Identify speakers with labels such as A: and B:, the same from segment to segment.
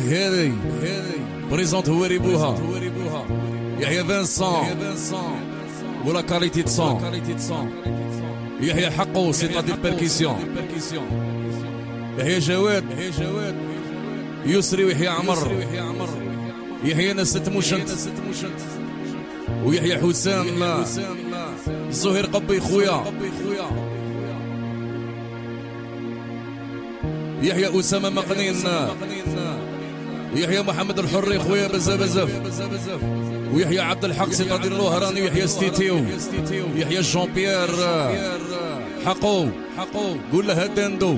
A: هذي بريزونت هو ريبوها يحيى فانسون ولا كاليتي دو سون يحيى حقو سيتادير بيركيسيون يحيى جواد يسري ويحيى عمر يحيى نست موشنت ويحيى حسام زهير قبي خويا يحيى أسامة مقنين يحيى محمد الحري خويا بزاف ويحيى عبد الحق سيطادير الوهراني ويحيى ستيتيو يحيى جون بيير حقو قول لها دندو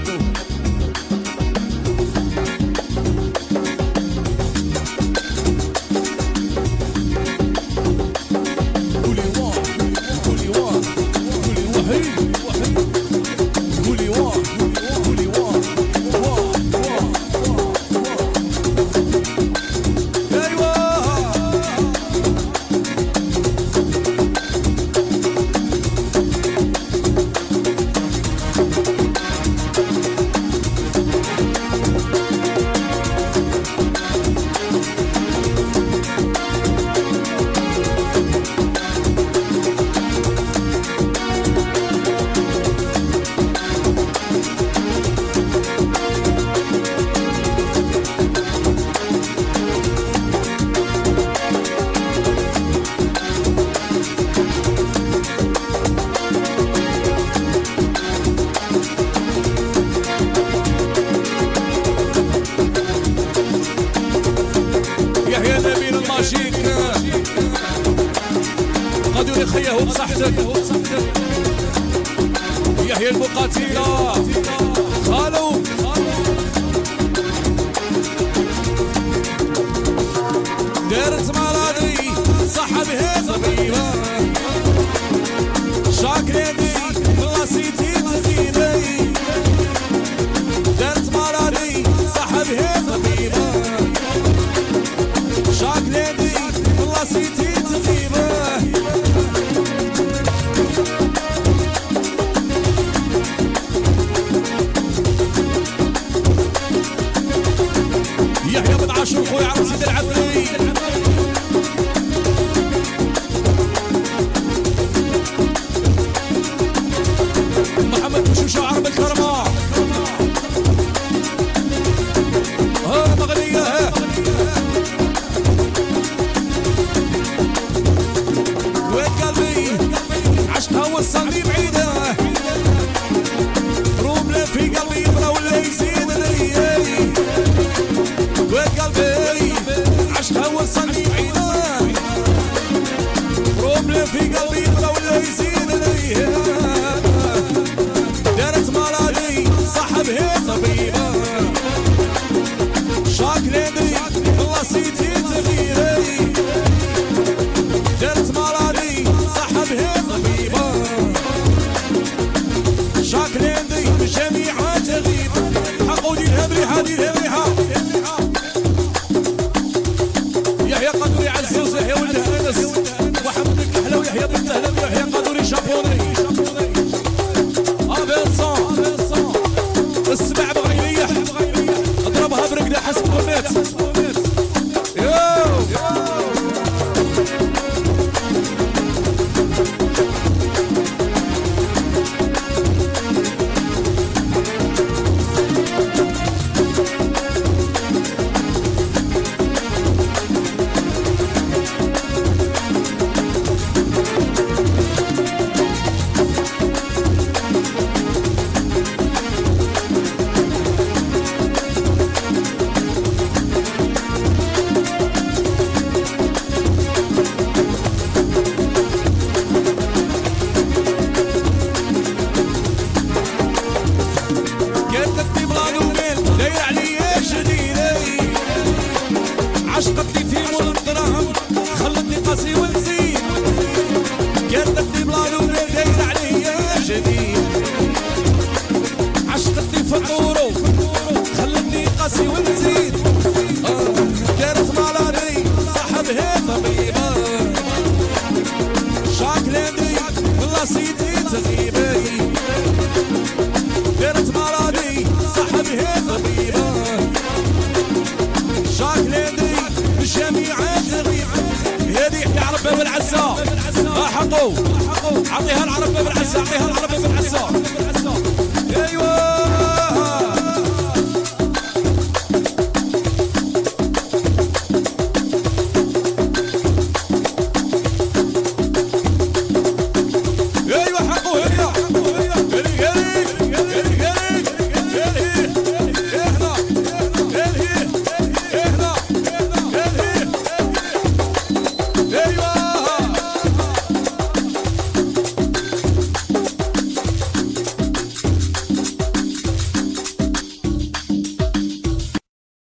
A: قادوا يخيهوا بصحتك يحيى المقاتلة خالو دارت مرادي صحة بها طبيبة شاكريني بلاصيتي تزيني دارت مرادي صحة بها طبيبة شاكريني بلاصيتي تزيني يحيى بن عاشور خويا عبد العزيز العبري محمد بوشوشة عرب الكرمة ها مغنية ها وين قلبي عشقها وصلني بعيدة روملة في قلبي يبرى ولا يزيدني قلبي عشقها وصلني بعيدة روملة في قلبي يبرى ولا يزيدني دارت مرادي صاحبها طبيبة شاكليني بلاصيتي تغيري دارت مرادي صاحبها طبيبة شاكليني بجميع تغيب حقو ديرها بريحة ديرها بريحة يحيى قدوري عزوز يحيى ولد انس محمد الكحله ويحيى بن تهلب ويحيى قدوري جابوني افينسون السبع بغى يريح اضربها برقده حسب النت عشقتني في مول الدراهم خلتني قاسي ونزيد كانتني بلا نور داير عليا جديد عشقتني في الطورو خلتني قاسي ونزيد دارت مرادي صاحبها طبيبة شاكليني بلاصيتي تغيبي دارت مرادي صاحبها طبيبة عطيها العرب بالعسى، عطيها العرب